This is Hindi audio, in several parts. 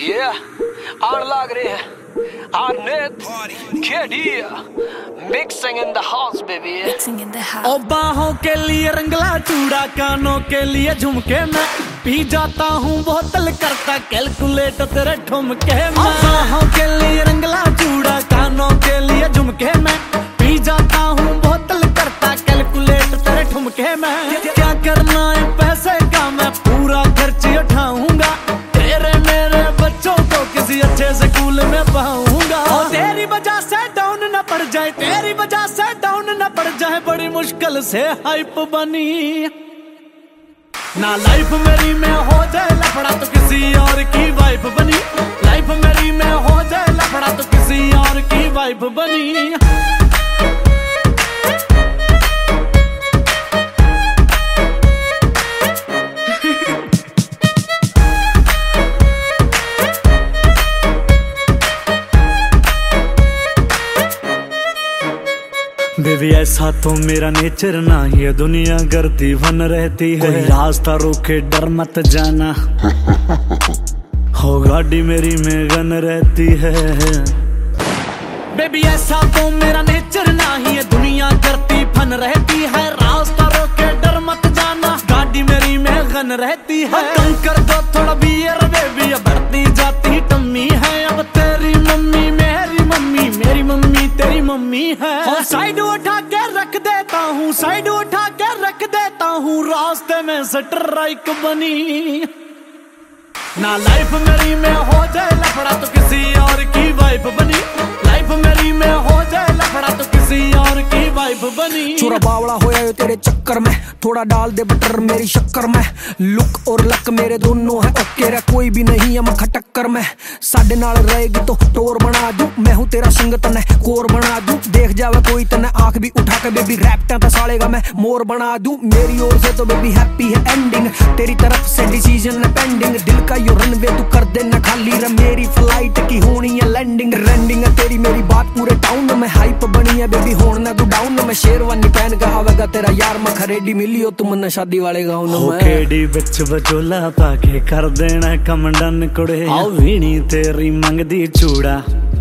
Yeah, आग लग रही है Arnett, Kedia, mixing in the house, baby. Mixing in the house. ओ बाहों के लिए रंगला चूड़ा, कानों के लिए झुमके, मैं पी जाता हूँ बोतल करता कैलकुलेट तेरे ठुमके। मैं बाहों के लिए रंगला चूड़ा, कानों के लिए झुमके, मैं पी जाता हूँ बोतल करता कैलकुलेट तेरे ठुमके। मैं क्या करना है पैसे का, मैं पूरा खर्च उठाऊंगा, तेरे मेरे बच्चों को किसी अच्छे स्कूल में पढ़ाऊंगा। और तेरी वजह से डाउन न पड़ जाए, तेरी वजह से डाउन न पड़ जाए, बड़ी मुश्किल से हाइप बनी ना। लाइफ मेरी में हो जाए लफड़ा तो किसी और की वाइफ बनी, लाइफ मेरी में हो जाए लफड़ा तो किसी और की वाइफ बनी। बेबी ऐसा तो मेरा नेचर ना, ये दुनिया करती फन रहती है, कोई रास्ता रोके डर मत जाना, हो गाड़ी मेरी में गन रहती है। बेबी ऐसा तो मेरा नेचर ना, ये दुनिया करती फन रहती है, रास्ता रोके डर मत जाना, गाड़ी मेरी में गन रहती है। कम कर दो थोड़ा बियर बेबी, अब बढ़ती जाती टम्मी है, अब तेरी मम्मी मेरी मम्मी, मेरी मम्मी तेरी मम्मी है। और साइड उठा के रख देता हूँ, साइड उठा के रख देता हूँ, रास्ते में स्ट्राइक बनी ना। लाइफ मेरी में हो जाए लफड़ा तो किसी और की वाइफ बनी, लाइफ मेरी में हो जाए लफड़ा तो किसी और की वाइफ बनी। छोरा बावड़ा होया तेरे चक्कर में, थोड़ा डाल दे बटर मेरी शक्कर में, लुक और लक मेरे दोनों है ओके रे, कोई भी नहीं है मखा टक्कर में। साडे नाल रहेगी तो टोर बना दूं, मैं हूँ तेरा संग तने कोर बना दूं, देख जावे कोई तने आंख भी उठा के बेबी रैप्टा तो सालेगा मैं मोर बना दूं। मेरी ओर से तो बेबी हैप्पी है एंडिंग, तेरी तरफ से डिसीजन है पेंडिंग, दिल का यो रनवे तू कर देना खाली रे, मेरी फ्लाइट की होनी है लैंडिंग, रेंडिंग है तेरी मेरी बात पूरे टाउन में, हाइप बनी है बेबी होना ना तू डाउन में, शेरवानी पहन के आवेगा तेरा यार मखा रेडी मिलियो तुम न शादी वाले गाँव में। केडी बिच बचोला पाके कर देना कम डन कुड़े, आओ वीणी तेरी मंगदी चूड़ा,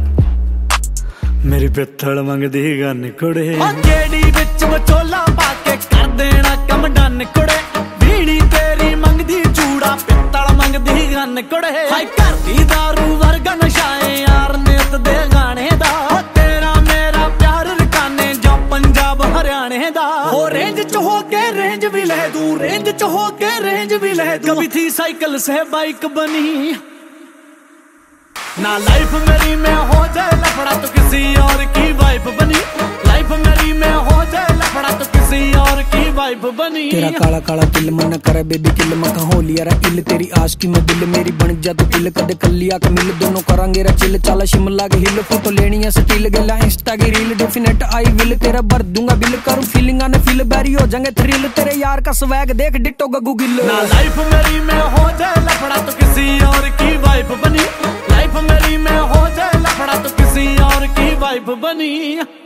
मेरी पित्तल मंगदी गन कुड़े। केडी बिच बचोला पाके कर देना कम डन कुड़े, वीणी तेरी मंगदी चूड़ा, पित्तल मंगदी गन कुड़े। हाय करदी दारू वर्गा नशाए यार नेत दे गाने दा, तेरा मेरा प्यार रकाने जो पंजाब हरियाणे दा। हो रेंज च हो के रेंज भी ले दूं, रेंज च हो के रेंज भी ले दूं, कभी थी साइकिल से बाइक बनी ना। लाइफ मेरी में हो जाए लफड़ा तो किसी और की वाइफ बनी, लाइफ मेरी में हो जाए लफड़ा तो किसी और की वाइफ बनी। तेरा काला काला दिल मन करे बेबी किल मका हो लिया रा इल, तेरी आशिकी में दिल मेरी बन जा तू किल, कदे कलिया के मिल दोनों करांगे रा चिल, चला शिमला के हिल, फोटो लेनी है स्टिल गेला इंस्टा की रील, डेफिनेट आई विल, तेरा भर दूंगा बिल, करूं फीलिंग आने फील बैरी हो जाएंगे थ्रिल, तेरे यार का स्वैग देख डिट्टो गगू गिल ना। लाइफ मेरी में हो जाए लफड़ा तो किसी और की वाइफ बनी, लाइफ मेरी में हो जाए लफड़ा तो किसी और की वाइफ बनी।